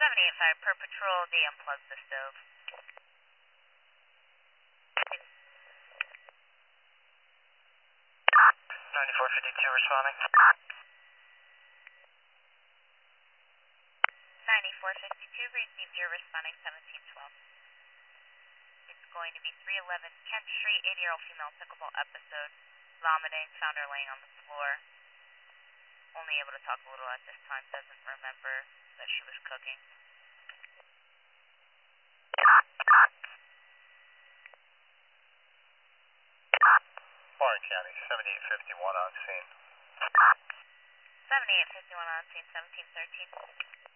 78-5 per patrol, they unplugged the stove. 9452 responding. 9452, received your responding 1712. It's going to be 311 Kent Street, 80-year-old female, applicable episode, vomiting, found her laying on the floor. Only able to talk a little at this time, doesn't remember that she was cooking. Warren County, 7851 on scene. 7851 on scene, 1713.